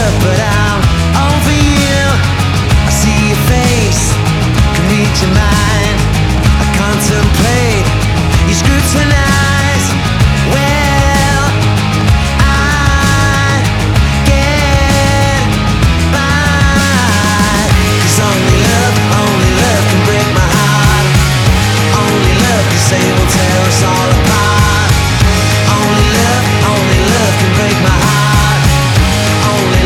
up, but I'm over you. I see your face, can read your mind. I contemplate, you scrutinize. Well, I get by, 'cause only love can break my heart. Only love can save and tear us all apart.